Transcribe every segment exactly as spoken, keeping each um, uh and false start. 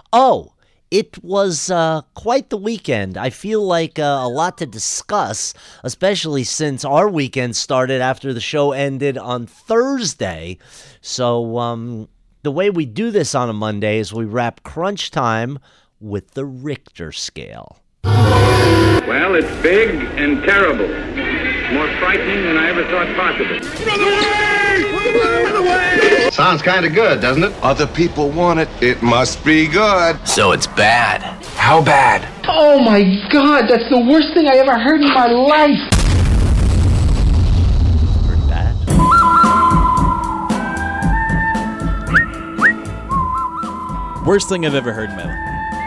Oh, it was uh, quite the weekend. I feel like uh, a lot to discuss, especially since our weekend started after the show ended on Thursday. So um, the way we do this on a Monday is we wrap Crunch Time with the Richter scale. Well, it's big and terrible. More frightening than I ever thought possible. Run away! Run away! Run away! Sounds kind of good, doesn't it? Other people want it. It must be good. So it's bad. How bad? Oh my God, that's the worst thing I ever heard in my life. Pretty bad. Worst thing I've ever heard in my life.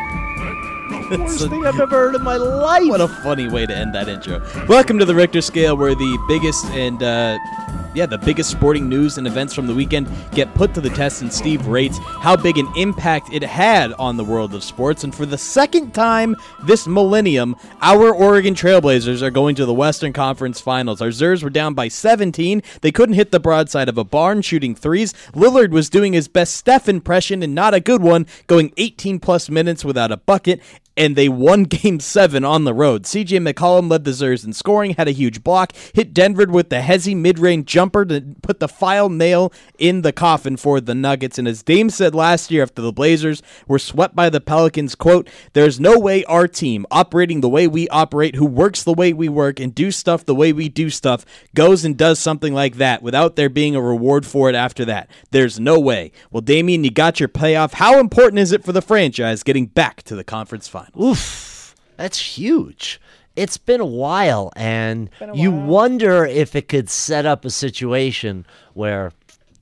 Worst thing I've ever heard in my life. What a funny way to end that intro. Welcome to the Richter Scale, where the biggest and, uh, yeah, the biggest sporting news and events from the weekend get put to the test, and Steve rates how big an impact it had on the world of sports. And for the second time this millennium, our Oregon Trailblazers are going to the Western Conference Finals. Our Zers were down by seventeen. They couldn't hit the broadside of a barn shooting threes. Lillard was doing his best Steph impression, and not a good one, going eighteen plus minutes without a bucket. And they won Game seven on the road. C J McCollum led the Zers in scoring, had a huge block, hit Denver with the Hezzy mid-range jumper to put the final nail in the coffin for the Nuggets. And as Dame said last year after the Blazers were swept by the Pelicans, quote, "There's no way our team, operating the way we operate, who works the way we work, and do stuff the way we do stuff, goes and does something like that without there being a reward for it after that. There's no way." Well, Damian, you got your payoff. How important is it for the franchise getting back to the conference final? Oof, that's huge. It's been a while, and a you while. wonder if it could set up a situation where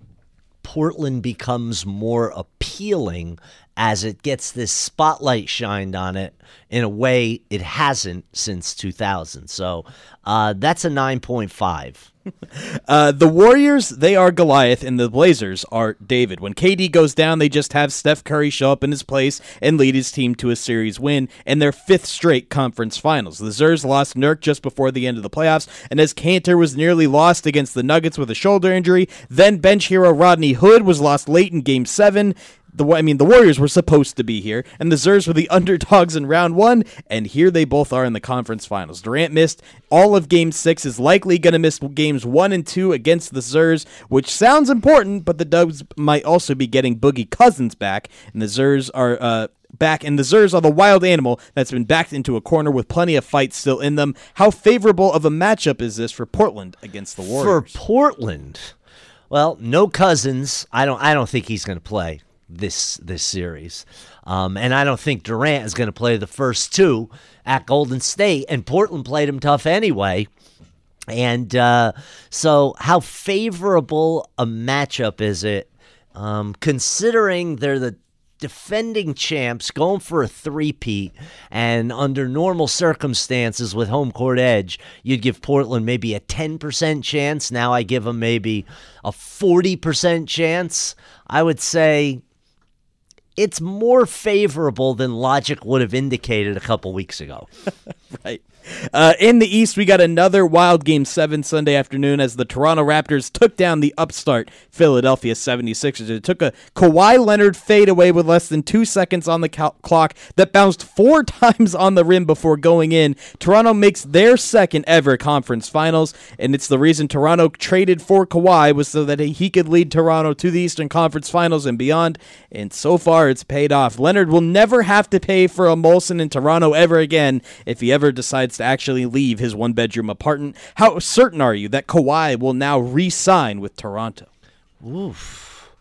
Portland becomes more appealing as it gets this spotlight shined on it in a way it hasn't since two thousand. So uh, that's a nine point five. Uh, the Warriors, they are Goliath, and the Blazers are David. When K D goes down, they just have Steph Curry show up in his place and lead his team to a series win and their fifth straight conference finals. The Zers lost Nurk just before the end of the playoffs, and as Cantor was nearly lost against the Nuggets with a shoulder injury, then bench hero Rodney Hood was lost late in Game seven. The, I mean, the Warriors were supposed to be here, and the Zers were the underdogs in round one, and here they both are in the conference finals. Durant missed all of Game six, is likely going to miss Games one and two against the Zers, which sounds important, but the Dubs might also be getting Boogie Cousins back, and the Zers are uh, back, and the Zers are the wild animal that's been backed into a corner with plenty of fight still in them. How favorable of a matchup is this for Portland against the Warriors? For Portland, well, no Cousins. I don't. I don't think he's going to play this this series. Um, and I don't think Durant is going to play the first two at Golden State, and Portland played him tough anyway. And uh, so how favorable a matchup is it, um, considering they're the defending champs going for a three-peat, and under normal circumstances with home court edge, you'd give Portland maybe a ten percent chance. Now I give them maybe a forty percent chance. I would say it's more favorable than logic would have indicated a couple weeks ago. Right. Uh, in the East, we got another wild Game seven Sunday afternoon as the Toronto Raptors took down the upstart Philadelphia seventy-sixers. It took a Kawhi Leonard fadeaway with less than two seconds on the cal- clock that bounced four times on the rim before going in. Toronto makes their second ever conference finals, and it's the reason Toronto traded for Kawhi was so that he could lead Toronto to the Eastern Conference Finals and beyond, and so far it's paid off. Leonard will never have to pay for a Molson in Toronto ever again if he ever decides to actually leave his one-bedroom apartment. How certain are you that Kawhi will now re-sign with Toronto? Oof.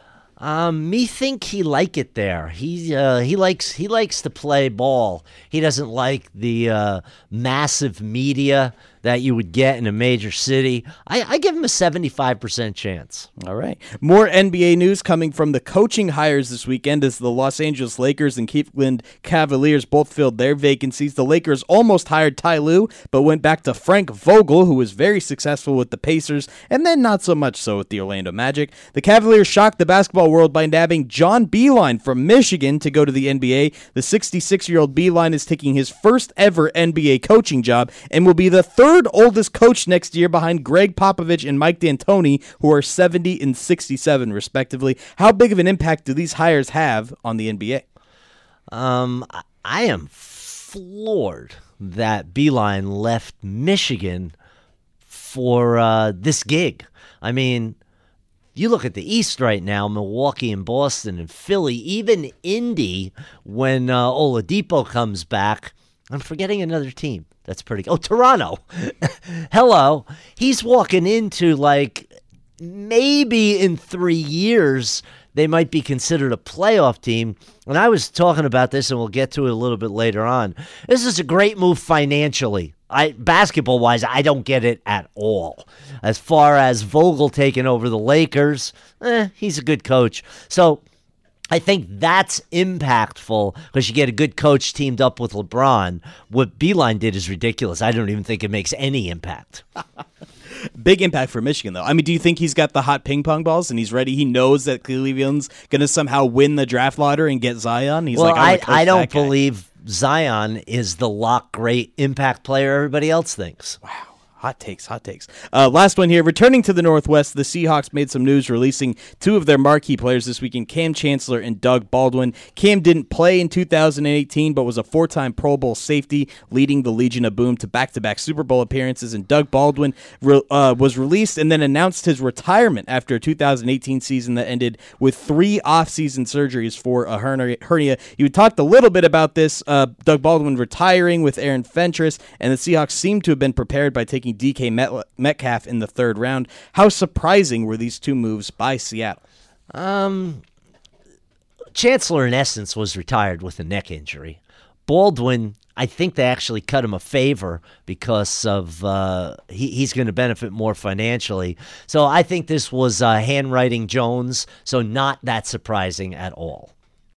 Um, me think he like it there. He uh, he likes he likes to play ball. He doesn't like the uh, massive media that you would get in a major city. I, I give him a seventy-five percent chance. All right. More N B A news coming from the coaching hires this weekend as the Los Angeles Lakers and Cleveland Cavaliers both filled their vacancies. The Lakers almost hired Ty Lue, but went back to Frank Vogel, who was very successful with the Pacers, and then not so much so with the Orlando Magic. The Cavaliers shocked the basketball world by nabbing John Beilein from Michigan to go to the N B A. The sixty-six-year-old Beilein is taking his first ever N B A coaching job and will be the third oldest coach next year behind Greg Popovich and Mike D'Antoni, who are seventy and sixty-seven respectively. How big of an impact do these hires have on the N B A? Um, I- I am floored that Beeline left Michigan for uh, this gig. I mean, you look at the East right now, Milwaukee and Boston and Philly, even Indy, when uh, Oladipo comes back. I'm forgetting another team. That's pretty good. Oh, Toronto. Hello. He's walking into, like, maybe in three years they might be considered a playoff team. And I was talking about this, and we'll get to it a little bit later on. This is a great move financially. I basketball-wise, I don't get it at all. As far as Vogel taking over the Lakers, eh, he's a good coach. So I think that's impactful because you get a good coach teamed up with LeBron. What Beeline did is ridiculous. I don't even think it makes any impact. Big impact for Michigan, though. I mean, do you think he's got the hot ping pong balls and he's ready? He knows that Cleveland's going to somehow win the draft lottery and get Zion. He's well, like, I'm I, I don't that guy. believe Zion is the lock great impact player everybody else thinks. Wow. Hot takes, hot takes. Uh, last one here. Returning to the Northwest, the Seahawks made some news releasing two of their marquee players this weekend, Cam Chancellor and Doug Baldwin. Cam didn't play in two thousand eighteen, but was a four-time Pro Bowl safety, leading the Legion of Boom to back-to-back Super Bowl appearances. And Doug Baldwin re- uh, was released and then announced his retirement after a two thousand eighteen season that ended with three off-season surgeries for a hernia. You talked a little bit about this, uh, Doug Baldwin retiring with Aaron Fentress, and the Seahawks seem to have been prepared by taking D K Metcalf in the third round. How surprising were these two moves by Seattle? Um, Chancellor, in essence, was retired with a neck injury. Baldwin, I think they actually cut him a favor because of uh, he, he's going to benefit more financially. So I think this was uh, handwriting Jones, so not that surprising at all.